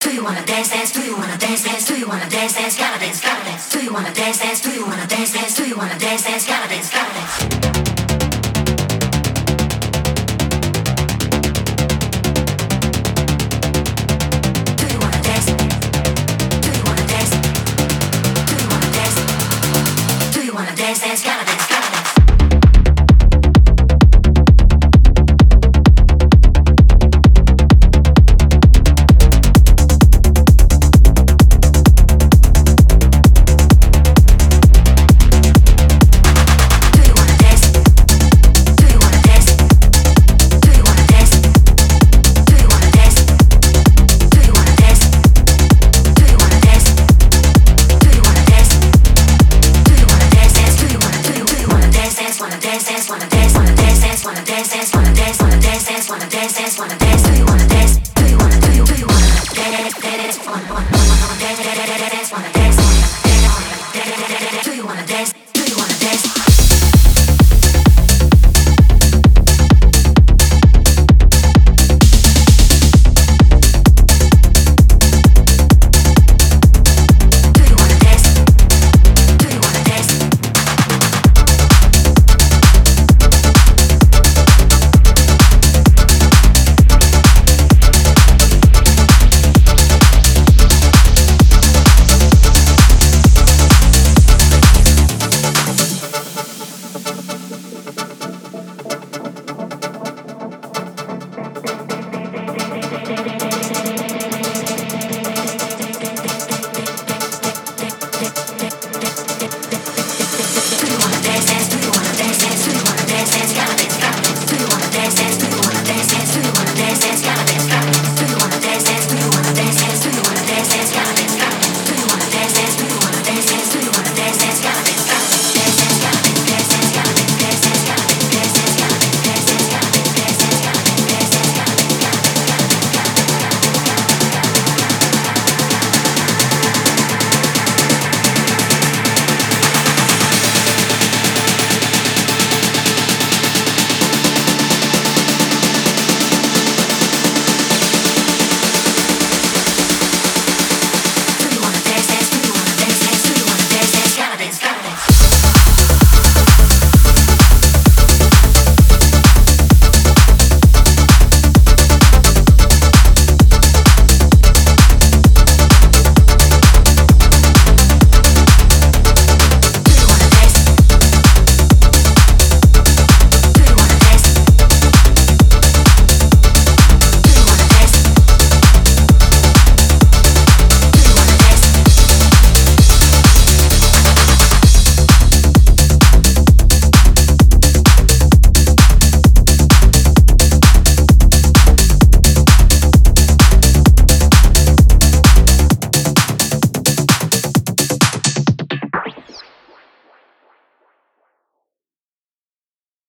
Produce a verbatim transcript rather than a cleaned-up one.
Do you wanna dance, dance? Do you wanna dance, dance? Do you wanna dance, dance? Gotta dance, gotta dance. Do you wanna dance, dance? Do you wanna dance, dance? Do you wanna dance, dance? Gotta dance, gotta dance. Dance, dance, gotta dance, gotta dance. Wanna dance, dance, wanna dance, wanna dance, dance, wanna dance, dance, wanna dance, wanna dance, dance, wanna dance, dance, wanna dance. Do you wanna dance? Do you wanna? Do you? Do you wanna dance? Dance, wanna, wanna.